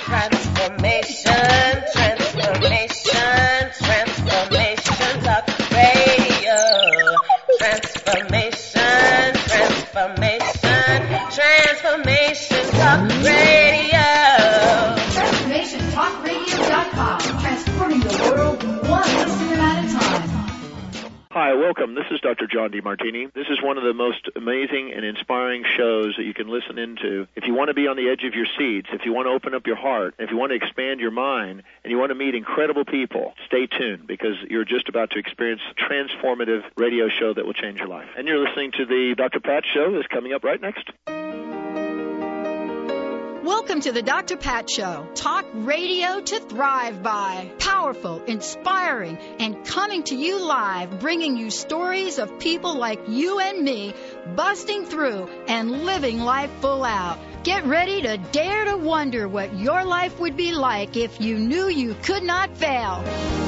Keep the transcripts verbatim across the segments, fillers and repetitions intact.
Transformation, transformation, transformation, talk radio. Transformation, transformation, transformation, talk radio. Transformation Talk Radio dot com, transforming the world one listener at a time. Hi, welcome. This is Doctor John DeMartini. This is one of the most amazing and inspiring shows that you can listen into. If you want to be on the edge of your seats, if you want to open up your heart, if you want to expand your mind, and you want to meet incredible people, stay tuned because you're just about to experience a transformative radio show that will change your life. And you're listening to the Doctor Pat Show that's coming up right next. Welcome to the Doctor Pat Show. Talk radio to thrive by. Powerful, inspiring, and coming to you live, bringing you stories of people like you and me, busting through and living life full out. Get ready to dare to wonder what your life would be like if you knew you could not fail.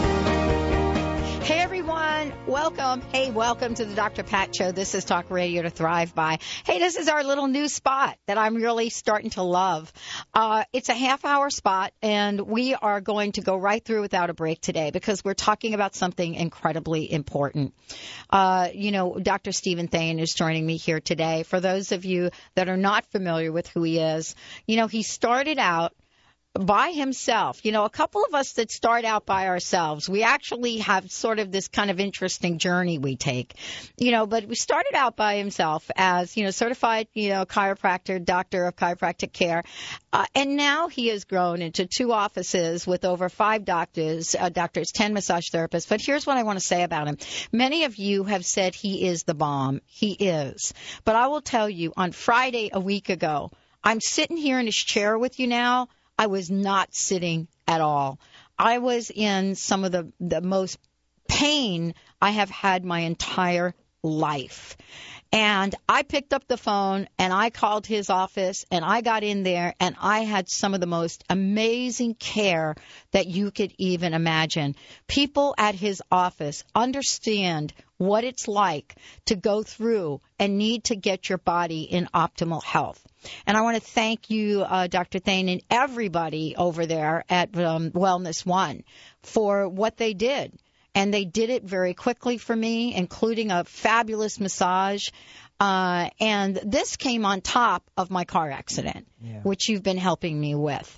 Hey, everyone. Welcome. Hey, welcome to the Doctor Pat Show. This is Talk Radio to Thrive By. Hey, this is our little new spot that I'm really starting to love. Uh, it's a half-hour spot, and we are going to go right through without a break today because we're talking about something incredibly important. Uh, you know, Doctor Stephen Thane is joining me here today. For those of you that are not familiar with who he is, you know, he started out by himself. You know, a couple of us that start out by ourselves, we actually have sort of this kind of interesting journey we take, you know, but we started out by himself as, you know, certified, you know, chiropractor, doctor of chiropractic care. Uh, and now he has grown into two offices with over five doctors, uh, doctors, ten massage therapists. But here's what I want to say about him. Many of you have said he is the bomb. He is. But I will tell you, on Friday a week ago, I'm sitting here in his chair with you now. I was not sitting at all. I was in some of the, the most pain I have had my entire life. And I picked up the phone and I called his office and I got in there and I had some of the most amazing care that you could even imagine. People at his office understand what it's like to go through and need to get your body in optimal health. And I want to thank you, uh, Doctor Thane, and everybody over there at um, Wellness One for what they did. And they did it very quickly for me, including a fabulous massage. Uh, and this came on top of my car accident, yeah. which you've been helping me with.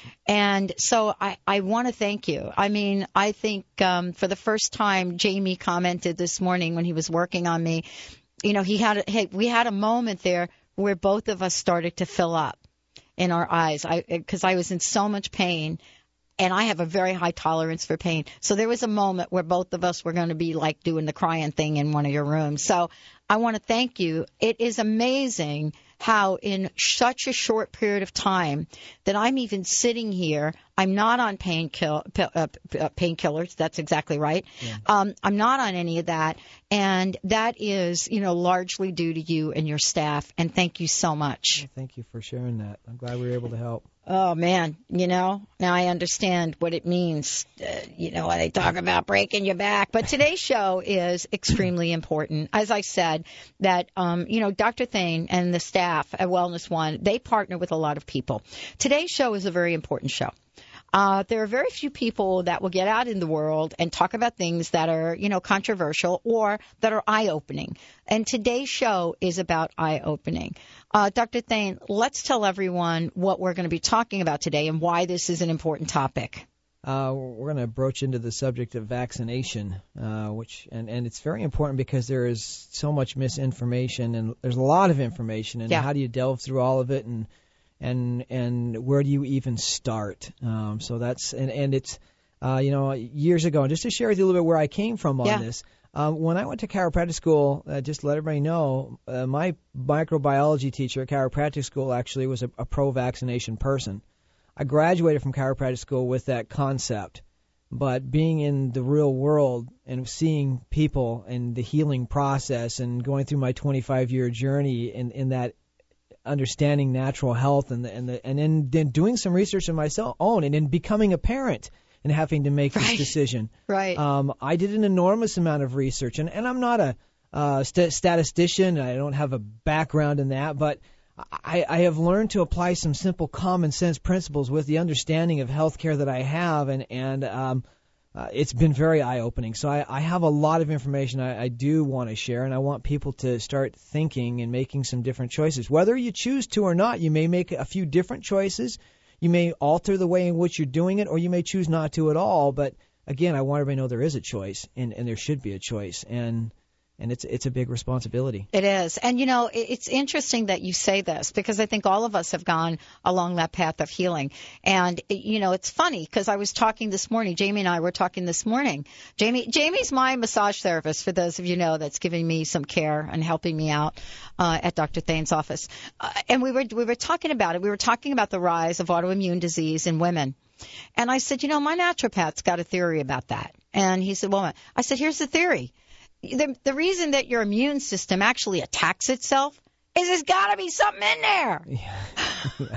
And so I, I want to thank you. I mean, I think um, for the first time, Jamie commented this morning when he was working on me, you know, he had a, hey, we had a moment there where both of us started to fill up in our eyes I because I was in so much pain. And I have a very high tolerance for pain. So there was a moment where both of us were going to be like doing the crying thing in one of your rooms. So I want to thank you. It is amazing how in such a short period of time that I'm even sitting here, I'm not on painkillers. Uh, painkillers. That's exactly right. Yeah. Um, I'm not on any of that. And that is, you know, largely due to you and your staff. And thank you so much. Well, thank you for sharing that. I'm glad we were able to help. Oh, man, you know, now I understand what it means, uh, you know, when they talk about breaking your back. But today's show is extremely important. As I said, that, um, you know, Doctor Thane and the staff at Wellness One, they partner with a lot of people. Today's show is a very important show. Uh, there are very few people that will get out in the world and talk about things that are, you know, controversial or that are eye-opening. And today's show is about eye-opening. Uh, Doctor Thane, let's tell everyone what we're going to be talking about today and why this is an important topic. Uh, we're going to broach into the subject of vaccination, uh, which and, and it's very important because there is so much misinformation and there's a lot of information. And yeah. How do you delve through all of it and and and where do you even start? Um, so that's and, and it's uh, you know years ago. And just to share with you a little bit where I came from on yeah. this. Um, when I went to chiropractic school, uh, just to let everybody know, uh, my microbiology teacher at chiropractic school actually was a, a pro-vaccination person. I graduated from chiropractic school with that concept, but being in the real world and seeing people and the healing process and going through my twenty-five-year journey in, in that understanding natural health and the, and the, and then, then doing some research on myself own and then becoming a parent and having to make right. this decision. Right. Um, I did an enormous amount of research, and, and I'm not a uh, st- statistician. I don't have a background in that, but I, I have learned to apply some simple common sense principles with the understanding of healthcare that I have, and and um, uh, it's been very eye-opening. So I, I have a lot of information I, I do want to share, and I want people to start thinking and making some different choices. Whether you choose to or not, you may make a few different choices. You may alter the way in which you're doing it, or you may choose not to at all. But again, I want everybody to know there is a choice, and, and there should be a choice, and and it's it's a big responsibility. It is. And, you know, it's interesting that you say this, because I think all of us have gone along that path of healing. And, you know, it's funny because I was talking this morning. Jamie and I were talking this morning. Jamie, Jamie's my massage therapist, for those of you know, that's giving me some care and helping me out uh, at Doctor Thane's office. Uh, and we were we were talking about it. We were talking about the rise of autoimmune disease in women. And I said, you know, my naturopath's got a theory about that. And he said, well, I said, here's the theory. The, the reason that your immune system actually attacks itself is there's got to be something in there. Yeah.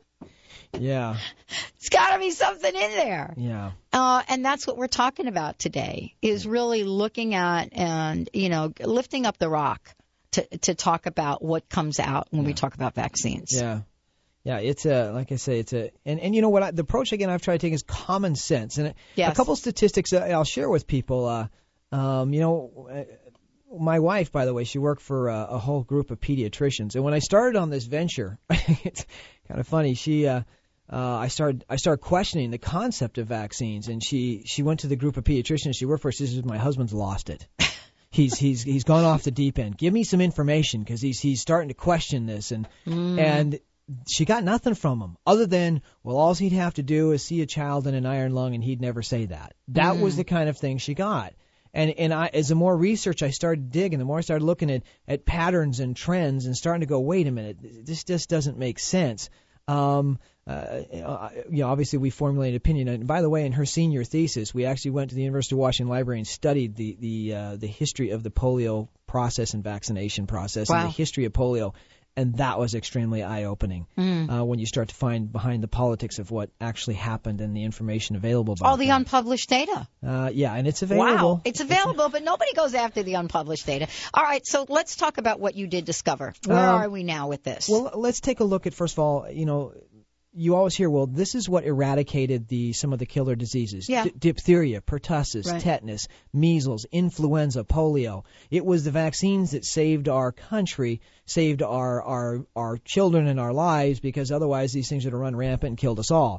Yeah. It's got to be something in there. Yeah. Uh, and that's what we're talking about today, is really looking at and, you know, lifting up the rock to, to talk about what comes out when yeah. we talk about vaccines. Yeah. Yeah, it's a, like I say, it's a, and, and you know what, I, the approach, again, I've tried to take is common sense. And yes. a couple statistics that I'll share with people. Uh, um, you know, uh, my wife, by the way, she worked for uh, a whole group of pediatricians. And when I started on this venture, it's kind of funny, she, uh, uh, I started, I started questioning the concept of vaccines. And she, she went to the group of pediatricians she worked for. She says, my husband's lost it. He's he's he's gone off the deep end. Give me some information, because he's he's starting to question this. And mm. and she got nothing from him other than, well, all he'd have to do is see a child in an iron lung, and he'd never say that. That mm. was the kind of thing she got. And and I, as the more research I started digging, the more I started looking at, at patterns and trends and starting to go, wait a minute, this just doesn't make sense. Um, uh, you know, obviously we formulated an opinion. And by the way, in her senior thesis, we actually went to the University of Washington Library and studied the the uh, the history of the polio process and vaccination process wow. and the history of polio. And that was extremely eye-opening mm. uh, when you start to find behind the politics of what actually happened and the information available about all the that. unpublished data. Uh, yeah, and it's available. Wow, it's available, but nobody goes after the unpublished data. All right, so let's talk about what you did discover. Where um, are we now with this? Well, let's take a look at, first of all, you know, you always hear, well, this is what eradicated the some of the killer diseases. Yeah. D- diphtheria, pertussis, right. tetanus, measles, influenza, polio. It was the vaccines that saved our country, saved our, our, our children and our lives, because otherwise these things would have run rampant and killed us all.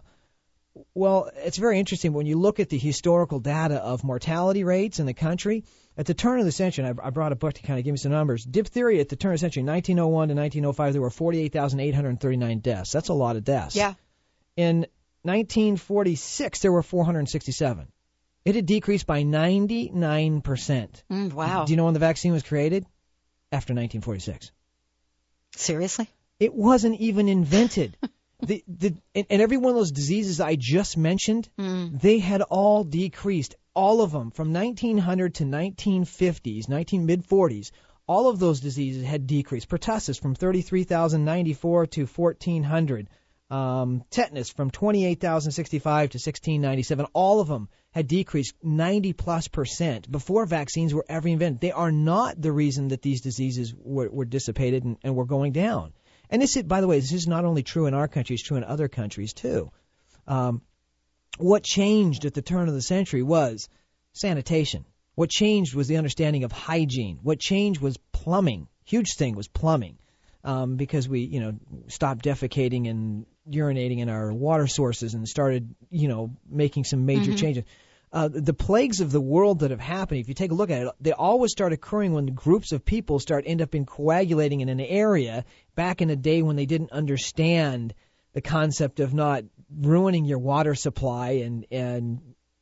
Well, it's very interesting when you look at the historical data of mortality rates in the country. At the turn of the century, and I, I brought a book to kind of give me some numbers, diphtheria at the turn of the century, nineteen oh one to nineteen oh five, there were forty-eight thousand eight hundred thirty-nine deaths. That's a lot of deaths. Yeah. In nineteen forty-six, there were four hundred sixty-seven. It had decreased by ninety-nine percent. Mm, wow. Do you know when the vaccine was created? After nineteen forty-six. Seriously? It wasn't even invented. The, the, and, and every one of those diseases I just mentioned, mm. they had all decreased. All of them, from nineteen hundred to nineteen fifties, nineteen mid-forties, all of those diseases had decreased. Pertussis from thirty-three thousand ninety-four to fourteen hundred. Um, tetanus from twenty-eight thousand sixty-five to sixteen ninety-seven. All of them had decreased ninety plus percent before vaccines were ever invented. They are not the reason that these diseases were, were dissipated and, and were going down. And this is, by the way, this is not only true in our country, it's true in other countries too. Um, what changed at the turn of the century was sanitation. What changed was the understanding of hygiene. What changed was plumbing. Huge thing was plumbing, um, because we, you know, stopped defecating and urinating in our water sources and started, you know, making some major mm-hmm. changes. Uh, the plagues of the world that have happened, if you take a look at it, they always start occurring when groups of people start end up in coagulating in an area back in a day when they didn't understand the concept of not ruining your water supply and and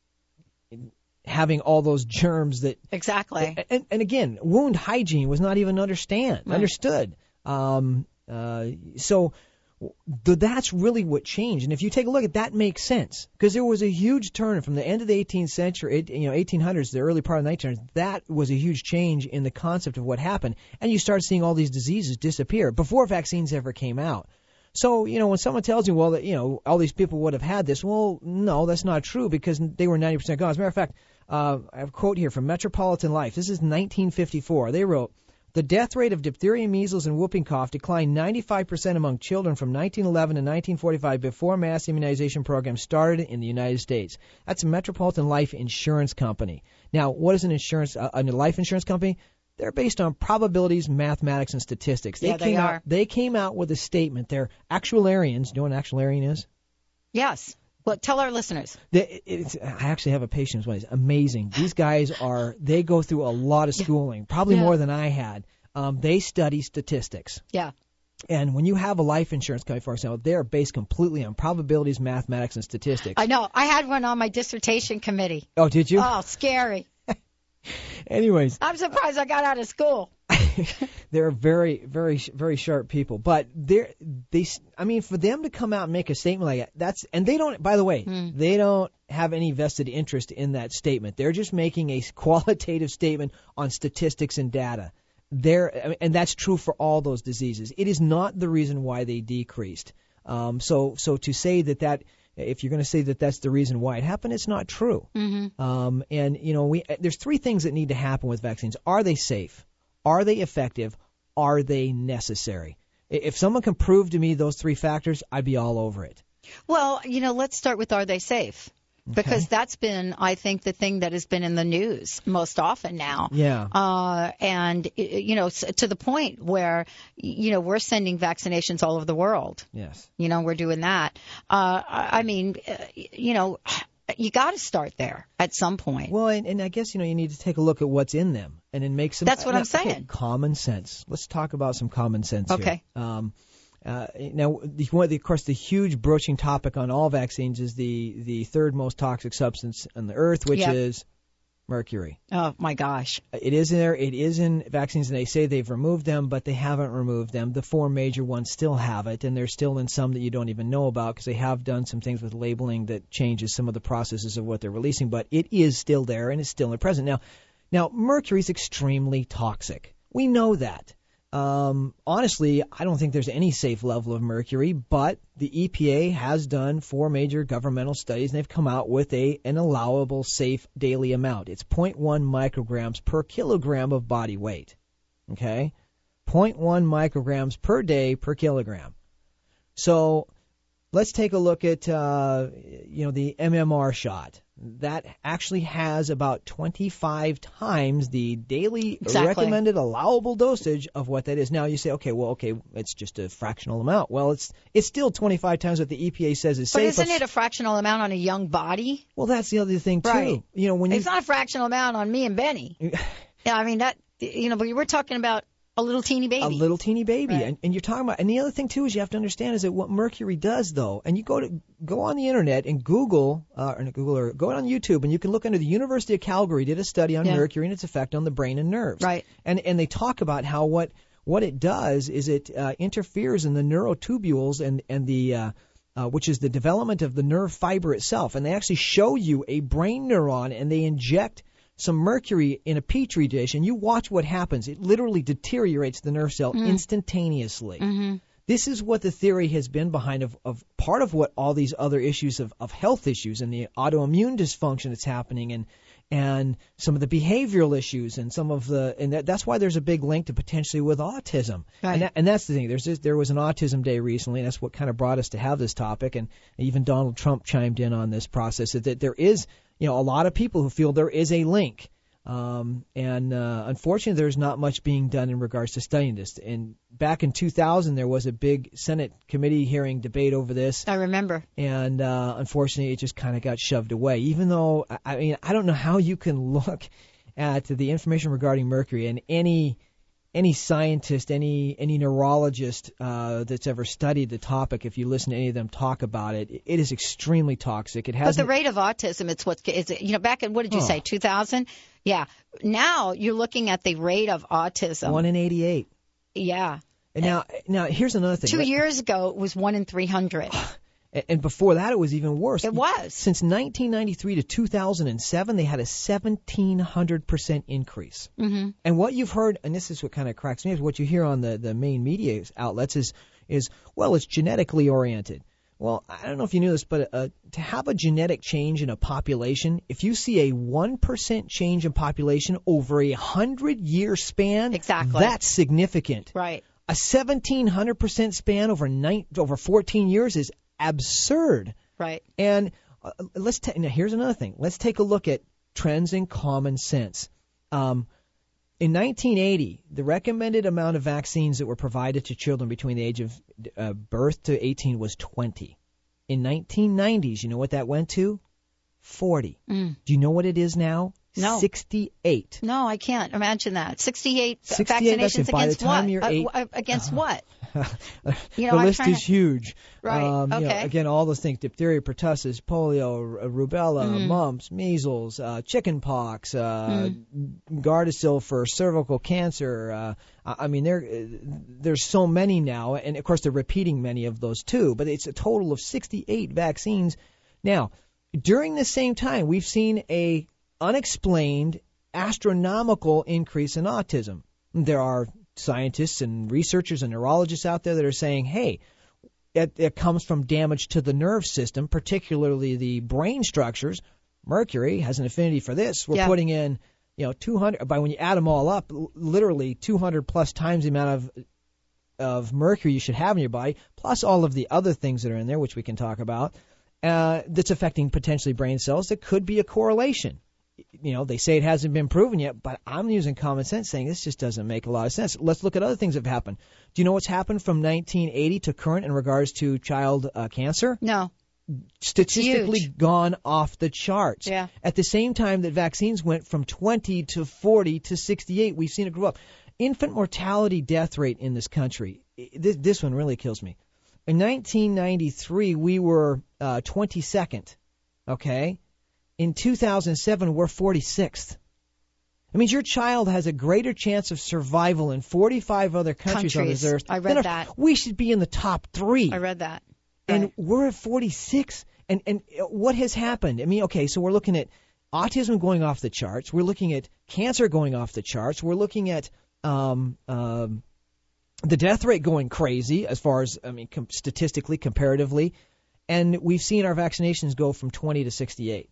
having all those germs that exactly. And, and again, wound hygiene was not even understand right. understood. Um, uh, so. That's really what changed. And if you take a look at that, makes sense, because there was a huge turn from the end of the eighteenth century, you know, eighteen hundreds, the early part of the nineteenth hundreds. That was a huge change in the concept of what happened. And you start seeing all these diseases disappear before vaccines ever came out. So, you know, when someone tells you, well, that, you know, all these people would have had this, well, no, that's not true, because they were ninety percent gone. As a matter of fact, uh, I have a quote here from Metropolitan Life. This is nineteen fifty-four. They wrote, The death rate of diphtheria, measles, and whooping cough declined ninety-five percent among children from nineteen eleven to nineteen forty-five before mass immunization programs started in the United States. That's a Metropolitan Life Insurance Company. Now, what is an insurance, uh, a life insurance company? They're based on probabilities, mathematics, and statistics. They yeah, came they out, are. They came out with a statement. They're actuarians. Do you know what an actuarian is? Yes. Well, tell our listeners. They, it's, I actually have a patient one. It's amazing. These guys are, they go through a lot of schooling, probably Yeah. more than I had. Um, they study statistics. Yeah. And when you have a life insurance company, for example, they're based completely on probabilities, mathematics, and statistics. I know. I had one on my dissertation committee. Oh, did you? Oh, scary. Anyways. I'm surprised I got out of school. They're very, very, very sharp people. But they're, they, I mean, for them to come out and make a statement like that, that's, and they don't, by the way, Hmm. they don't have any vested interest in that statement. They're just making a qualitative statement on statistics and data. They're, and that's true for all those diseases. It is not the reason why they decreased. Um, so, so to say that that, if you're going to say that that's the reason why it happened, it's not true. Mm-hmm. Um, and you know, we there's three things that need to happen with vaccines. Are they safe? Are they effective? Are they necessary? If someone can prove to me those three factors, I'd be all over it. Well, you know, let's start with are they safe? Because Okay. that's been, I think, the thing that has been in the news most often now. Yeah. Uh, and, you know, to the point where, you know, we're sending vaccinations all over the world. Yes. You know, we're doing that. Uh, I mean, uh, you know, you got to start there at some point. Well, and, and I guess, you know, you need to take a look at what's in them and then make some. That's what uh, I'm okay, saying. Common sense. Let's talk about some common sense Okay. here. Um, Uh, now, the, one of the, of course, the huge broaching topic on all vaccines is the, the third most toxic substance on the earth, which Yeah. is mercury. Oh, my gosh. It is in there. It is in vaccines, and they say they've removed them, but they haven't removed them. The four major ones still have it, and they're still in some that you don't even know about because they have done some things with labeling that changes some of the processes of what they're releasing. But it is still there, and it's still present. Now, now mercury is extremely toxic. We know that. Um, honestly, I don't think there's any safe level of mercury, but the E P A has done four major governmental studies, and they've come out with a an allowable safe daily amount. It's zero point one micrograms per kilogram of body weight. Okay? zero point one micrograms per day per kilogram. So let's take a look at, uh, you know, the M M R shot. That actually has about twenty-five times the daily Exactly. recommended allowable dosage of what that is. Now you say, okay, well, okay, it's just a fractional amount. Well, it's it's still twenty-five times what the E P A says is But safe. isn't it a fractional amount on a young body? Well, that's the other thing too. Right. You know, when you It's not a fractional amount on me and Benny. Yeah, I mean, that, you know, but we're talking about a little teeny baby. a little teeny baby, Right. and, and you're talking about. And the other thing too is you have to understand is that what mercury does, though, and you go to go on the internet and Google, uh, or not Google, or go on YouTube, and you can look under the University of Calgary did a study on Yeah. mercury and its effect on the brain and nerves. Right. And and they talk about how what what it does is it uh, interferes in the neurotubules and and the uh, uh, which is the development of the nerve fiber itself, and they actually show you a brain neuron, and they inject some mercury in a petri dish, and you watch what happens. It literally deteriorates the nerve cell instantaneously. Mm-hmm. This is what the theory has been behind of, of part of what all these other issues of, of health issues and the autoimmune dysfunction that's happening, and and some of the behavioral issues, and some of the and that, that's why there's a big link to potentially with autism. Right. And, that, and that's the thing. There's this, there was an autism day recently, and that's what kind of brought us to have this topic. And even Donald Trump chimed in on this process that, that there is, you know, a lot of people who feel there is a link. Um, and uh, unfortunately, there's not much being done in regards to studying this. And back in two thousand, there was a big Senate committee hearing debate over this. I remember. And uh, unfortunately, it just kind of got shoved away. Even though, I, I mean, I don't know how you can look at the information regarding mercury, and any any scientist, any any neurologist uh, that's ever studied the topic, if you listen to any of them talk about it, it is extremely toxic. It But has the rate of autism, it's what is it, you know, back in, what did you Oh. say, two thousand? Yeah. Now you're looking at the rate of autism. one in eighty-eight. Yeah. And now, now here's another thing. Two right? years ago, it was one in three hundred. And- And before that, it was even worse. It was. Since nineteen ninety-three to two thousand seven, they had a seventeen hundred percent increase. Mm-hmm. And what you've heard, and this is what kind of cracks me, is what you hear on the, the main media outlets is, is, well, it's genetically oriented. Well, I don't know if you knew this, but uh, to have a genetic change in a population, if you see a one percent change in population over a one hundred year span, exactly. that's significant. Right. A seventeen hundred percent span over nine, over fourteen years is absurd. Right. And uh, let's ta- now here's another thing. Let's take a look at trends in common sense. Um, in nineteen eighty, the recommended amount of vaccines that were provided to children between the age of uh, birth to eighteen was twenty. In nineteen nineties, you know what that went to? forty. Mm. Do you know what it is now? No. sixty-eight. No, I can't imagine that. sixty-eight, sixty-eight vaccinations by against the time what? you're Uh, eight, uh, against what? You know, the I'm list trying is to- huge. Right, Um, you know, okay. again, all those things: diphtheria, pertussis, polio, r- rubella, Mm. mumps, measles, uh, chicken pox, uh, Mm. Gardasil for cervical cancer. Uh, I I mean, there there's so many now, and of course they're repeating many of those too. But it's a total of sixty-eight vaccines. Now, during the same time, we've seen a unexplained astronomical increase in autism. There are scientists and researchers and neurologists out there that are saying, hey, it, it comes from damage to the nerve system, particularly the brain structures. Mercury has an affinity for this. We're Yeah. putting in, you know, two hundred, by when you add them all up, l- literally two hundred plus times the amount of of mercury you should have in your body, plus all of the other things that are in there, which we can talk about, uh, that's affecting potentially brain cells. There could be a correlation. You know, they say it hasn't been proven yet, but I'm using common sense saying this just doesn't make a lot of sense. Let's look at other things that have happened. Do you know what's happened from nineteen eighty to current in regards to child uh, cancer? No. Statistically Huge. gone off the charts. Yeah. At the same time that vaccines went from twenty to forty to sixty-eight, we've seen it grow up. Infant mortality death rate in this country, this, this one really kills me. In nineteen ninety-three, we were uh, twenty-second, okay? In two thousand seven, we're forty-sixth. It means your child has a greater chance of survival in forty-five other countries, Countries. on this earth. I read than if- that. We should be in the top three. I read that. And Right. we're at forty-six. And and what has happened? I mean, okay, so we're looking at autism going off the charts. We're looking at cancer going off the charts. We're looking at um, um, the death rate going crazy as far as, I mean, com- statistically, comparatively. And we've seen our vaccinations go from twenty to sixty-eight.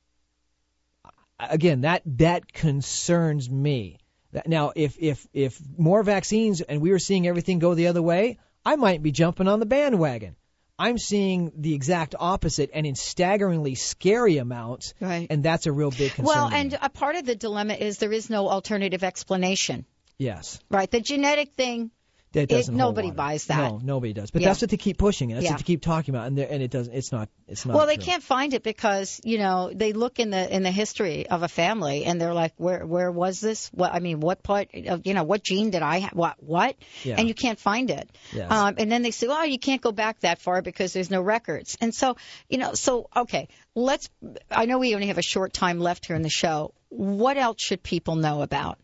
Again, that that concerns me. Now, if if if more vaccines and we were seeing everything go the other way, I might be jumping on the bandwagon. I'm seeing the exact opposite and in staggeringly scary amounts, Right. and that's a real big concern. Well, to me. and a part of the dilemma is there is no alternative explanation. yes, Right. The genetic thing, that it, doesn't. hold nobody water. buys that. No, nobody does. But Yeah. that's what they keep pushing. That's Yeah. what they keep talking about, and they're- and it doesn't. It's not. It's not. Well, they true. can't find it because, you know, they look in the in the history of a family and they're like, where where was this? What I mean, what part of, you know, what gene did I have? What what? Yeah. And you can't find it. Yes. Um, and then they say, well, you can't go back that far because there's no records. And so, you know, so okay, let's. I know we only have a short time left here in the show. What else should people know about?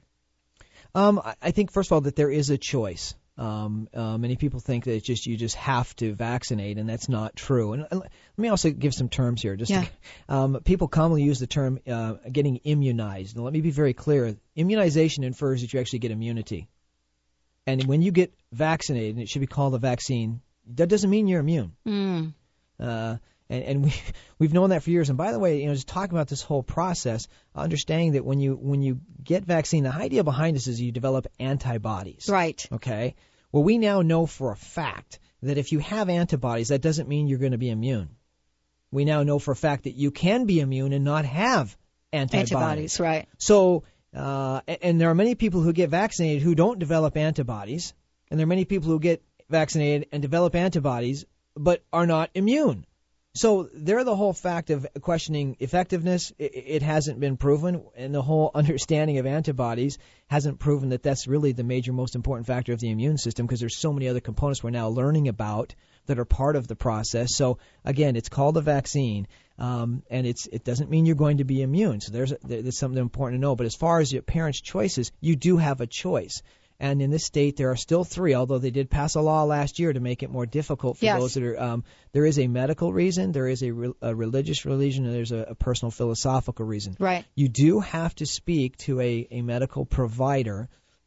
Um, I- I think first of all that there is a choice. Um, uh, many people think that it's just you just have to vaccinate, and that's not true. And, and let me also give some terms here. Just Yeah. to, um, people commonly use the term uh, getting immunized. And let me be very clear: immunization infers that you actually get immunity. And when you get vaccinated, and it should be called a vaccine, that doesn't mean you're immune. Mm. Uh, and, and we we've known that for years. And by the way, you know, just talking about this whole process, understanding that when you when you get vaccine, the idea behind this is you develop antibodies. Right. Okay. Well, we now know for a fact that if you have antibodies, that doesn't mean you're going to be immune. We now know for a fact that you can be immune and not have antibodies. Antibodies. Right. So, uh, a- and there are many people who get vaccinated who don't develop antibodies, and there are many people who get vaccinated and develop antibodies but are not immune. So they're the whole fact of questioning effectiveness. It, it hasn't been proven, and the whole understanding of antibodies hasn't proven that that's really the major, most important factor of the immune system, because there's so many other components we're now learning about that are part of the process. So again, it's called a vaccine, um, and it's it doesn't mean you're going to be immune. So there's there's something important to know. But as far as your parents' choices, you do have a choice. And in this state, there are still three, although they did pass a law last year to make it more difficult for Yes. those that are. Um, there is a medical reason, there is a, re- a religious reason, and there's a, a personal philosophical reason. Right. You do have to speak to a, a medical provider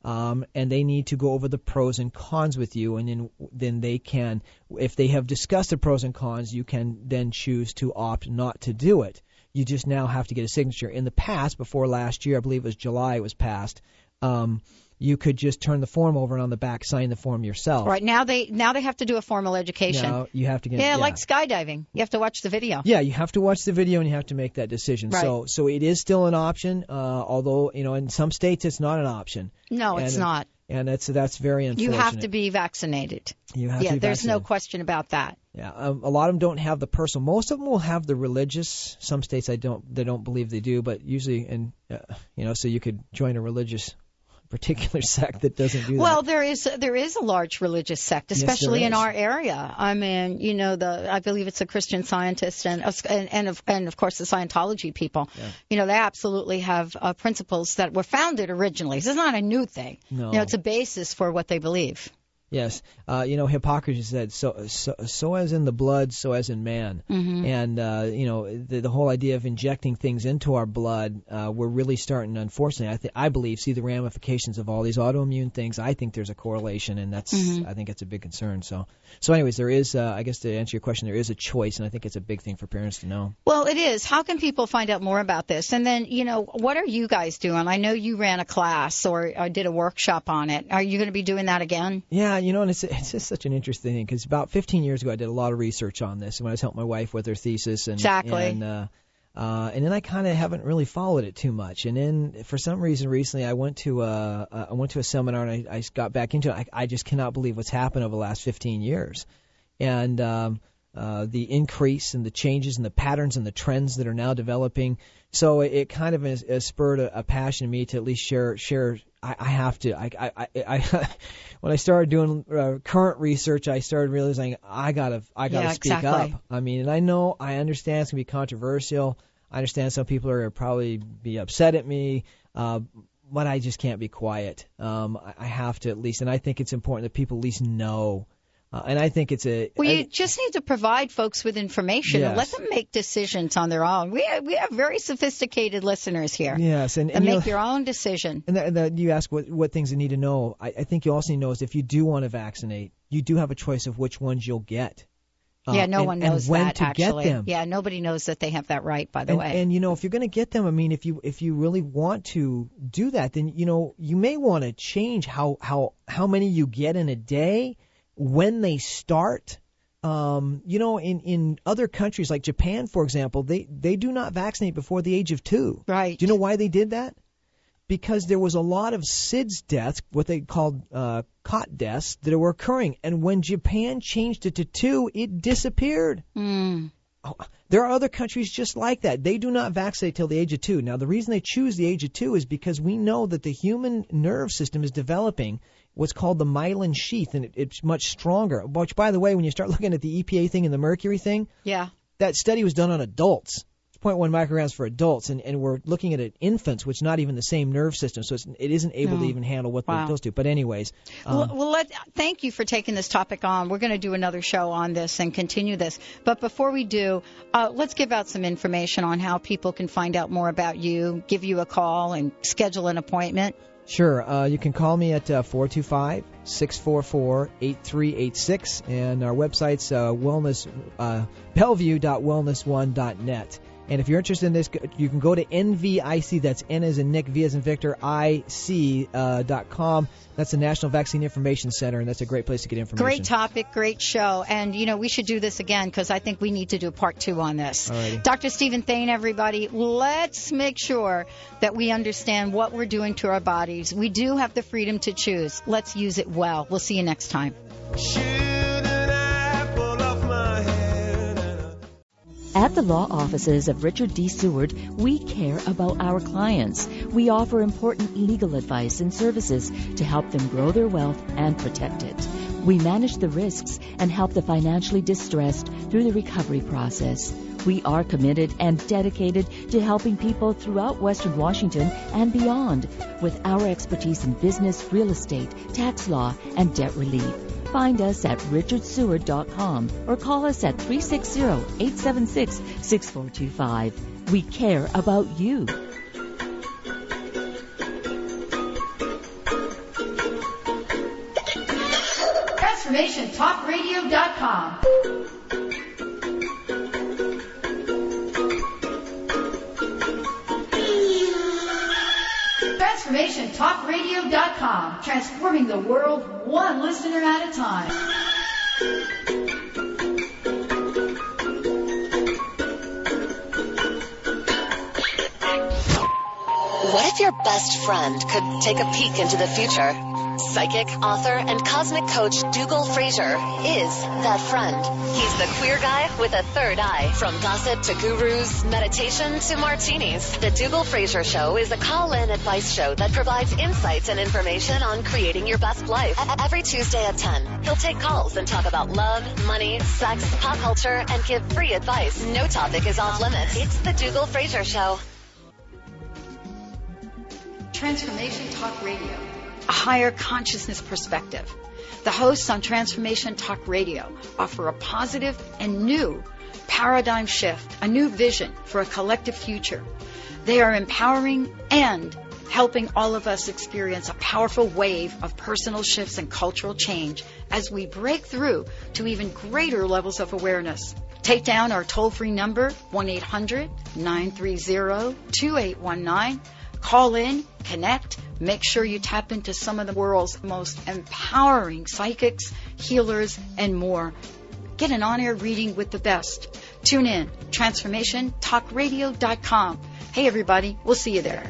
Um, and they need to go over the pros and cons with you, and then then they can, if they have discussed the pros and cons, you can then choose to opt not to do it. You just now have to get a signature. In the past, before last year, I believe it was July it was passed, um, you could just turn the form over and on the back sign the form yourself. Right, now they now they have to do a formal education. Now you have to get yeah, yeah, like skydiving. You have to watch the video. Yeah, you have to watch the video and you have to make that decision. Right. So so it is still an option, uh, although, you know, in some states it's not an option. No, it's and, not. And that's that's very unfortunate. You have to be vaccinated. You have yeah, to be there's vaccinated. no question about that. Yeah, um, a lot of them don't have the personal. Most of them will have the religious. Some states I don't. They don't believe they do, but usually, and uh, you know, so you could join a religious particular sect that doesn't do well, that. there is there is a large religious sect, especially yes, in our area. I mean, you know, the I believe it's the Christian Scientists and and and of, and of course the Scientology people. Yeah. You know, they absolutely have uh, principles that were founded originally. This is not a new thing. No. You know, it's a basis for what they believe. Yes, uh, you know, Hippocrates said, "So, so, so as in the blood, so as in man." Mm-hmm. And uh, you know, the, the whole idea of injecting things into our blood, uh, we're really starting to, unfortunately, I think, I believe, see the ramifications of all these autoimmune things. I think there's a correlation, and that's, Mm-hmm. I think, it's a big concern. So, so, anyways, there is, uh, I guess, to answer your question, there is a choice, and I think it's a big thing for parents to know. Well, it is. How can people find out more about this? And then, you know, what are you guys doing? I know you ran a class or, or did a workshop on it. Are you going to be doing that again? Yeah, you know, and it's it's just such an interesting thing because about fifteen years ago I did a lot of research on this when I was helping my wife with her thesis, and exactly, and uh, uh, and then I kind of haven't really followed it too much. And then for some reason recently I went to a I went to a seminar and I, I got back into it. I, I just cannot believe what's happened over the last fifteen years, and um, uh, the increase and the changes and the patterns and the trends that are now developing. So it, it kind of has, has spurred a, a passion in me to at least share share. I, I have to. I, I, I, I when I started doing uh, current research, I started realizing I gotta, I gotta yeah, speak exactly. up. I mean, and I know, I understand it's gonna be controversial. I understand some people are gonna probably be upset at me, uh, but I just can't be quiet. Um, I, I have to at least, and I think it's important that people at least know. Uh, and I think it's a. Well, you I, just need to provide folks with information yes. and let them make decisions on their own. We have, we have very sophisticated listeners here. Yes, and, and, and make you know, your own decision. And, that, and that you ask what what things you need to know. I, I think you also need to know is if you do want to vaccinate, you do have a choice of which ones you'll get. Uh, yeah, no and, one knows and when that to actually. Get them. Yeah, nobody knows that they have that right. By the and, way, and you know, if you're going to get them, I mean, if you if you really want to do that, then you know you may want to change how how how many you get in a day. When they start, um, you know, in, in other countries like Japan, for example, they, they do not vaccinate before the age of two. Right. Do you know why they did that? Because there was a lot of S I D S deaths, what they called uh, cot deaths, that were occurring. And when Japan changed it to two, it disappeared. Mm. Oh, there are other countries just like that. They do not vaccinate till the age of two. Now, the reason they choose the age of two is because we know that the human nerve system is developing what's called the myelin sheath, and it, it's much stronger. Which, by the way, when you start looking at the E P A thing and the mercury thing, yeah, that study was done on adults. It's zero point one micrograms for adults, and, and we're looking at it infants, which is not even the same nerve system, so it's, it isn't able no. to even handle what wow. those pills do. But anyways. Um, well, well let, thank you for taking this topic on. We're going to do another show on this and continue this. But before we do, uh, let's give out some information on how people can find out more about you, give you a call, and schedule an appointment. Sure. Uh, you can call me at uh, four two five, six four four, eight three eight six, and our website's uh, wellness uh, bellevue dot wellness one dot net. And if you're interested in this, you can go to N V I C, that's N as in Nick, V as in Victor, I C uh, dot com. That's the National Vaccine Information Center, and that's a great place to get information. Great topic, great show. And, you know, we should do this again because I think we need to do part two on this. Alrighty. Doctor Stephen Thane, everybody, let's make sure that we understand what we're doing to our bodies. We do have the freedom to choose. Let's use it well. We'll see you next time. At the law offices of Richard D. Seward, we care about our clients. We offer important legal advice and services to help them grow their wealth and protect it. We manage the risks and help the financially distressed through the recovery process. We are committed and dedicated to helping people throughout Western Washington and beyond with our expertise in business, real estate, tax law, and debt relief. Find us at richard seward dot com or call us at three six zero, eight seven six, six four two five. We care about you. Transformation Talk Radio dot com. Transformation Talk Radio dot com. Transforming the world one listener at a time. What if your best friend could take a peek into the future? Psychic, author, and cosmic coach Dougal Fraser is that friend. He's the queer guy with a third eye. From gossip to gurus, meditation to martinis, the Dougal Fraser Show is a call-in advice show that provides insights and information on creating your best life. Every Tuesday at ten, he'll take calls and talk about love, money, sex, pop culture, and give free advice. No topic is off limits. It's the Dougal Fraser Show. Transformation Talk Radio, a higher consciousness perspective. The hosts on Transformation Talk Radio offer a positive and new paradigm shift, a new vision for a collective future. They are empowering and helping all of us experience a powerful wave of personal shifts and cultural change as we break through to even greater levels of awareness. Take down our toll-free number, one eight hundred nine three zero two eight one nine. Call in, connect, make sure you tap into some of the world's most empowering psychics, healers, and more. Get an on-air reading with the best. Tune in, Transformation Talk Radio dot com. Hey, everybody, we'll see you there.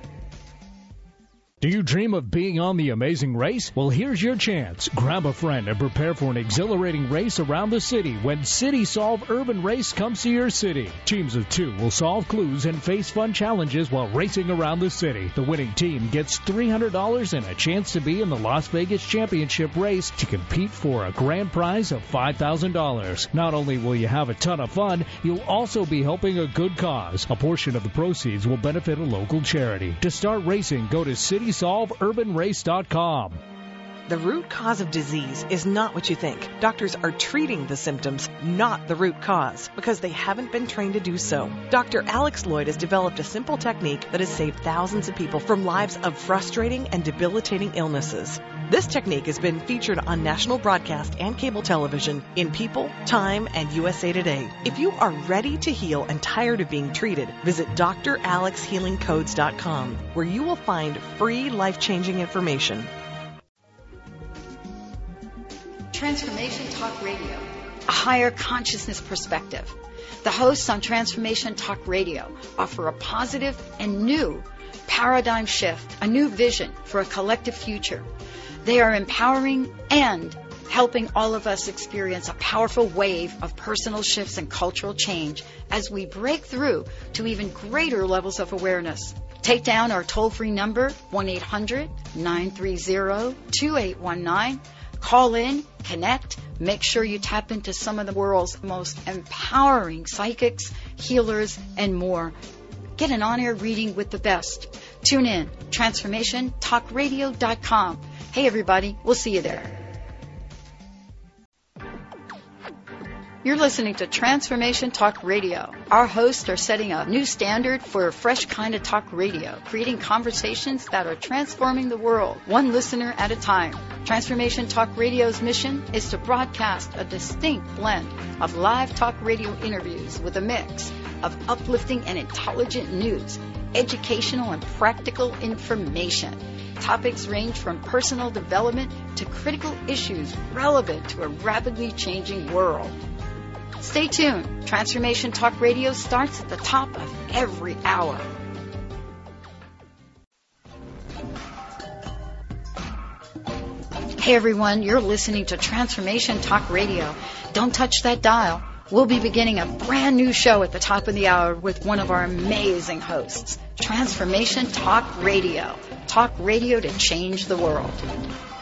Do you dream of being on The Amazing Race? Well, here's your chance. Grab a friend and prepare for an exhilarating race around the city when City Solve Urban Race comes to your city. Teams of two will solve clues and face fun challenges while racing around the city. The winning team gets three hundred dollars and a chance to be in the Las Vegas Championship race to compete for a grand prize of five thousand dollars. Not only will you have a ton of fun, you'll also be helping a good cause. A portion of the proceeds will benefit a local charity. To start racing, go to City Solve Urban Race dot com. The root cause of disease is not what you think. Doctors are treating the symptoms, not the root cause, because they haven't been trained to do so. Doctor Alex Lloyd has developed a simple technique that has saved thousands of people from lives of frustrating and debilitating illnesses. This technique has been featured on national broadcast and cable television in People, Time, and U S A Today. If you are ready to heal and tired of being treated, visit D R Alex Healing Codes dot com, where you will find free life-changing information. Transformation Talk Radio, a higher consciousness perspective. The hosts on Transformation Talk Radio offer a positive and new paradigm shift, a new vision for a collective future. They are empowering and helping all of us experience a powerful wave of personal shifts and cultural change as we break through to even greater levels of awareness. Take down our toll-free number, one eight hundred nine three zero two eight one nine. Call in, connect, make sure you tap into some of the world's most empowering psychics, healers, and more. Get an on-air reading with the best. Tune in, Transformation Talk Radio dot com. Hey, everybody, we'll see you there. You're listening to Transformation Talk Radio. Our hosts are setting a new standard for a fresh kind of talk radio, creating conversations that are transforming the world, one listener at a time. Transformation Talk Radio's mission is to broadcast a distinct blend of live talk radio interviews with a mix of uplifting and intelligent news, educational and practical information. Topics range from personal development to critical issues relevant to a rapidly changing world. Stay tuned. Transformation Talk Radio starts at the top of every hour. Hey everyone, you're listening to Transformation Talk Radio. Don't touch that dial. We'll be beginning a brand new show at the top of the hour with one of our amazing hosts. Transformation Talk Radio. Talk radio to change the world.